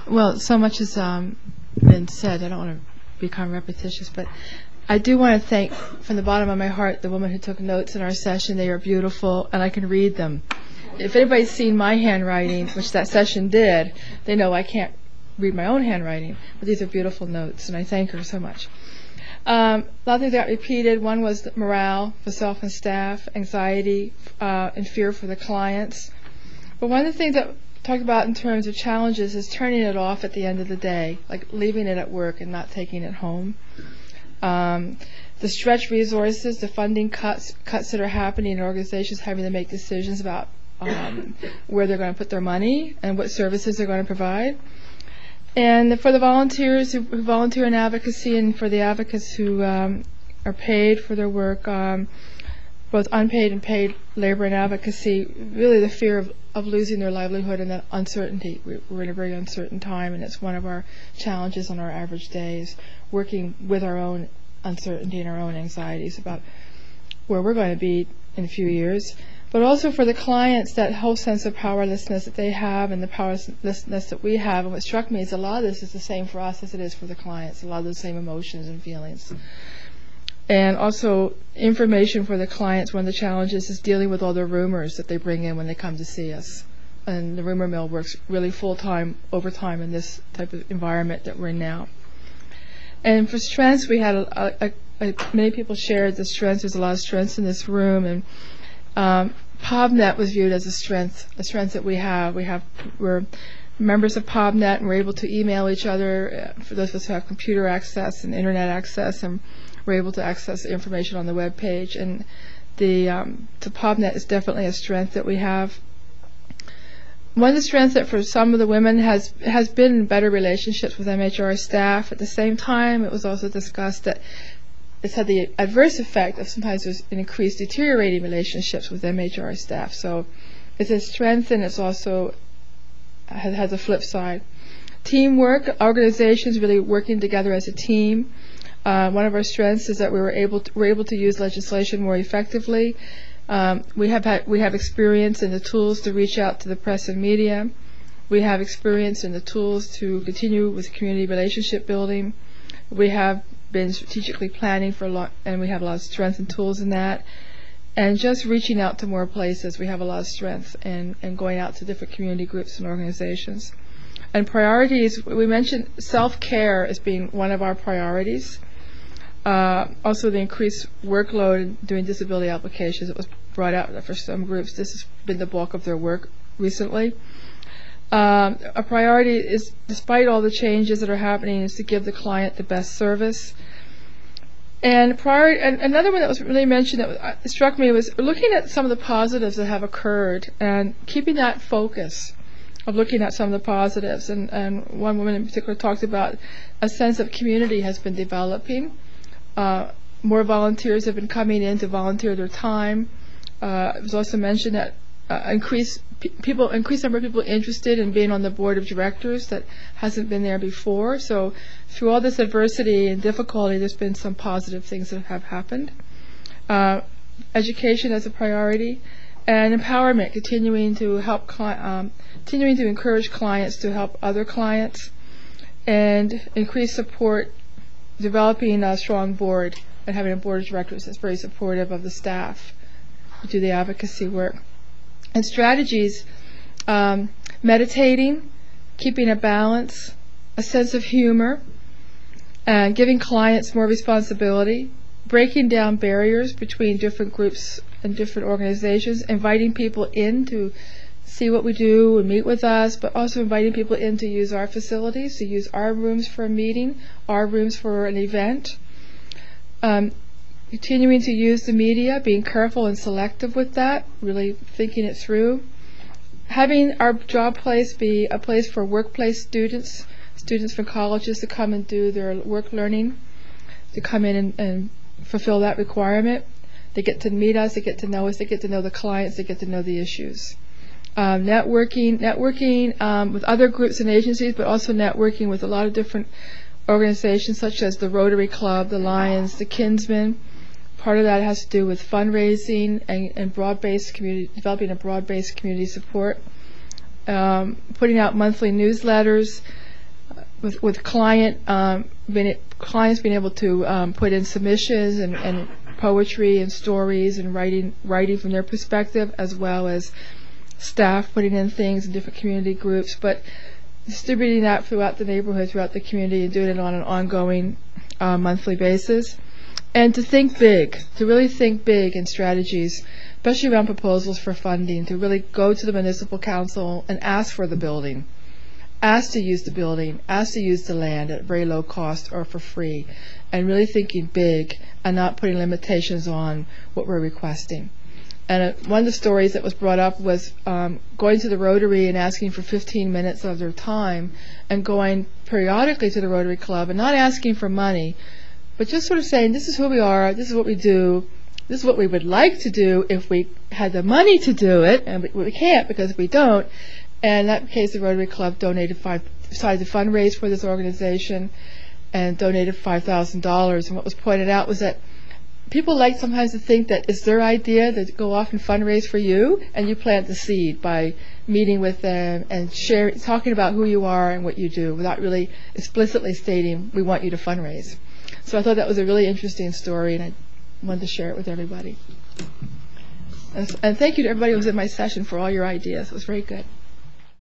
Well, so much has been said. I don't want to become repetitious, but I do want to thank from the bottom of my heart the woman who took notes in our session. They are beautiful, and I can read them. If anybody's seen my handwriting, which that session did, they know I can't read my own handwriting, but these are beautiful notes, and I thank her so much. A lot of things got repeated. One was morale for self and staff, anxiety and fear for the clients. But one of the things that talked about in terms of challenges is turning it off at the end of the day, like leaving it at work and not taking it home. The stretched resources, the funding cuts that are happening in organizations having to make decisions about where they're going to put their money and what services they're going to provide. And for the volunteers who volunteer in advocacy and for the advocates who are paid for their work, both unpaid and paid labor and advocacy, really the fear of losing their livelihood and that uncertainty. We're in a very uncertain time, and it's one of our challenges on our average days, working with our own uncertainty and our own anxieties about where we're going to be in a few years. But also for the clients, that whole sense of powerlessness that they have and the powerlessness that we have. And what struck me is a lot of this is the same for us as it is for the clients, a lot of the same emotions and feelings. And also information for the clients, one of the challenges is dealing with all the rumors that they bring in when they come to see us. And the rumor mill works really full-time, overtime in this type of environment that we're in now. And for strengths, we had many people shared the strengths. There's a lot of strengths in this room, and PobNet was viewed as a strength that we have. We're members of PobNet, and we're able to email each other for those of us who have computer access and internet access, and we're able to access information on the web page. And the PobNet is definitely a strength that we have. One of the strengths that for some of the women has been better relationships with MHR staff. At the same time, it was also discussed that it's had the adverse effect of sometimes there's an increased deteriorating relationships with MHR staff. So it's a strength, and it's also has a flip side. Teamwork, organizations really working together as a team. One of our strengths is that we're able to use legislation more effectively. We have experience in the tools to reach out to the press and media. We have experience in the tools to continue with community relationship building. We have been strategically planning for a lot, and we have a lot of strength and tools in that. And just reaching out to more places, we have a lot of strength in going out to different community groups and organizations. And priorities, we mentioned self-care as being one of our priorities. Also the increased workload in doing disability applications. It was brought out for some groups. This has been the bulk of their work recently. A priority is, despite all the changes that are happening, is to give the client the best service. And another one that was really mentioned that struck me was looking at some of the positives that have occurred and keeping that focus of looking at some of the positives. And one woman in particular talked about a sense of community has been developing. More volunteers have been coming in to volunteer their time. It was also mentioned that increased number of people interested in being on the board of directors that hasn't been there before. So through all this adversity and difficulty, there's been some positive things that have happened. Education as a priority, and empowerment, continuing to encourage clients to help other clients, and increase support, developing a strong board and having a board of directors that's very supportive of the staff who do the advocacy work. And strategies, meditating, keeping a balance, a sense of humor, and giving clients more responsibility, breaking down barriers between different groups and different organizations, inviting people in to see what we do and meet with us, but also inviting people in to use our facilities, to use our rooms for a meeting, our rooms for an event. Continuing to use the media, being careful and selective with that, really thinking it through. Having our job place be a place for workplace students from colleges to come and do their work learning, to come in and fulfill that requirement. They get to meet us, they get to know us, they get to know the clients, they get to know the issues. Networking with other groups and agencies, but also networking with a lot of different organizations such as the Rotary Club, the Lions, the Kinsmen. Part of that has to do with fundraising and broad-based community, developing a broad-based community support, putting out monthly newsletters, with clients being able to put in submissions and poetry and stories and writing from their perspective, as well as staff putting in things in different community groups, but distributing that throughout the neighborhood, throughout the community, and doing it on an ongoing monthly basis. And to think big, to really think big in strategies, especially around proposals for funding, to really go to the municipal council and ask for the building, ask to use the building, ask to use the land at very low cost or for free, and really thinking big and not putting limitations on what we're requesting. And one of the stories that was brought up was going to the Rotary and asking for 15 minutes of their time, and going periodically to the Rotary Club and not asking for money, but just sort of saying, this is who we are, this is what we do, this is what we would like to do if we had the money to do it, and we can't because we don't. And in that case, the Rotary Club decided to fundraise for this organization and donated $5,000. And what was pointed out was that people like sometimes to think that it's their idea to go off and fundraise for you, and you plant the seed by meeting with them and talking about who you are and what you do without really explicitly stating, we want you to fundraise. So I thought that was a really interesting story, and I wanted to share it with everybody. And thank you to everybody who was in my session for all your ideas. It was very good.